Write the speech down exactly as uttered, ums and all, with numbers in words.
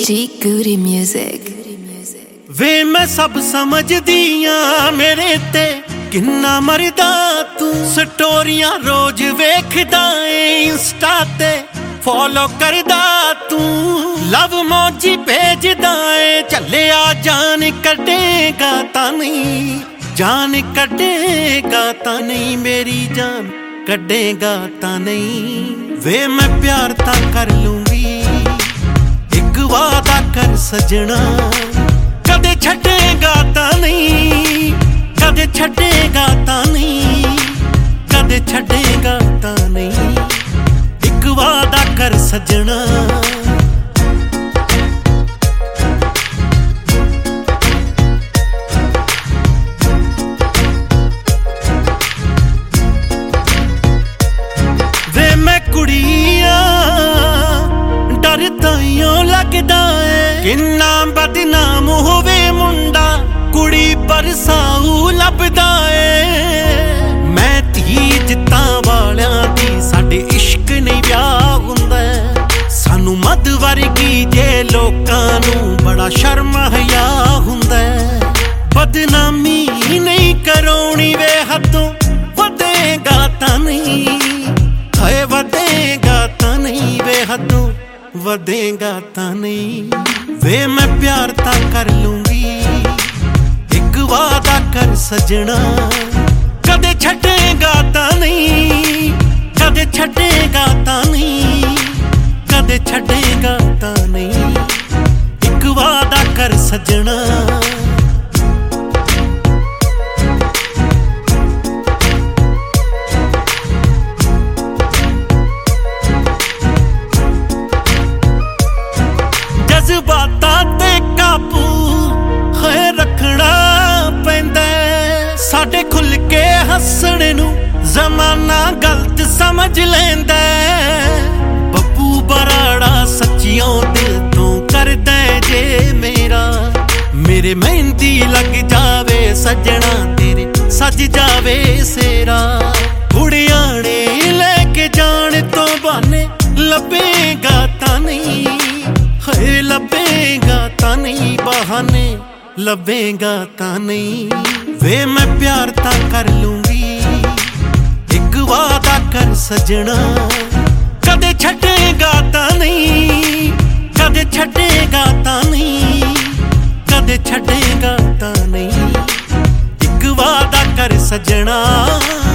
G Goody Music। वे मैं सब समझदियां मेरे ते किन्ना मरदा तू स्टोरियां रोज वेखदा ए इंस्टा ते फॉलो करदा तू लव मौजी भेजदा ए चलिया जान कटेगा ता नहीं जान कटेगा ता नहीं मेरी जान कटेगा ता नहीं वे मैं प्यार ता कर लूंगी एक वादा कर सजना कदे छड़ेगा ता नहीं कदे छड़ेगा ता नहीं कदे छड़ेगा ता नहीं एक वादा कर सजना वे मैं कुड़िया डर ताइयों लगदा है किन्ना बदनाम होवे मुंडा कुड़ी बरसाऊ लभदा ए मैं धी जित्तां वालियां दी साडे इश्क नहीं ब्याह हुंदा सानू मद वर्गी जे लोकां नू बड़ा शर्म हया हुंदा बदनामी नहीं करौणी वे हदों वधेगा तां नहीं हाय वधेगा तां नहीं वे हदों वधेगा तां नहीं वे मैं प्यार ता कर लूंगी एक वादा कर सजना कदे छड़ेगा ता नहीं कदे छड़ेगा ता नहीं कदे छड़ेगा ता नहीं एक वादा कर सजना जज्बातां ते काबू है रखना पैंदा साडे खुल के हसणे नू जमाना गलत समझ लैंदा बब्बू बराड़ा सच्चियों दिल तो करदा जे मेरा मेरे मेहंदी लग जावे सजना तेरे सज जावे सेरा कुड़ियाने लेके जाने तो बहाने लभेगा ता नहीं हाय लभेगा ता नहीं बहाने लभेगा ता नहीं वे मैं प्यार ता कर लूंगी एक वादा कर सजना कदे छड़ेगा ता नहीं कदे छड़ेगा ता नहीं कदे छड़ेगा ता नहीं एक वादा कर सजना।